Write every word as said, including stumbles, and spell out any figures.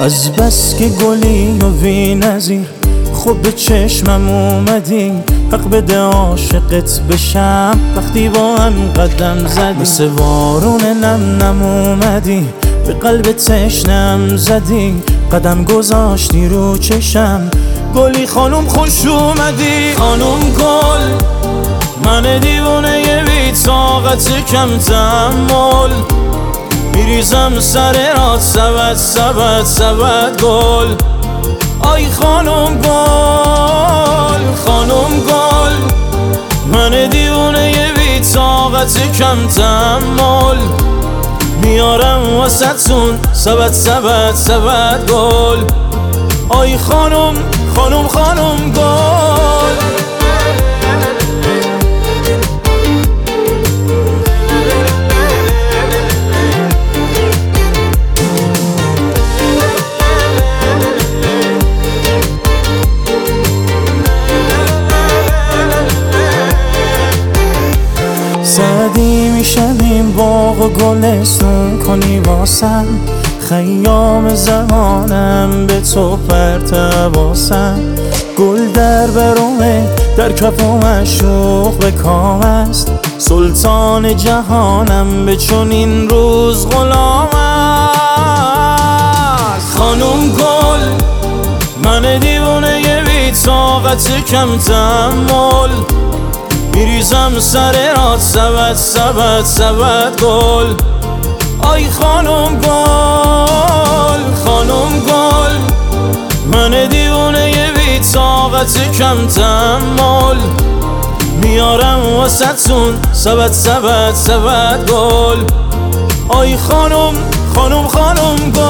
از بس که گلی و بی نظیر خوب به چشمم اومدی، حق بده عاشقت بشم وقتی با هم قدم زدی. مثل بارون نم نم اومدی به قلب تشنم زدی، قدم گذاشتی رو چشم گلی خانم خوش اومدی. خانم گل من دیوونه ی بی طاقت کم تحمل، میریزم سر رات سبد سبد سبد گل. آی خانم گل خانم گل من دیوونه ی بی طاقت کم تحمل، میارم واسه‌تون سبد سبد سبد گل. آی خانم خانم خانم گل. سعدی میشویم باغ و گلستون کنی واسم، خیام زمانم به تو پرتواسم. گل در برومه در کف و مشوق به کام است، سلطان جهانم به چنین روز غلام است. خانم گل من دیوونه ی بی طاقت کم تحمل، میریزم سر رات سبد سبد سبد گل. آی خانم گل خانم گل من دیوونه ی بی طاقت کم تحمل، میارم واسه‌تون سبد سبد سبد گل. آی خانم خانم خانم گل.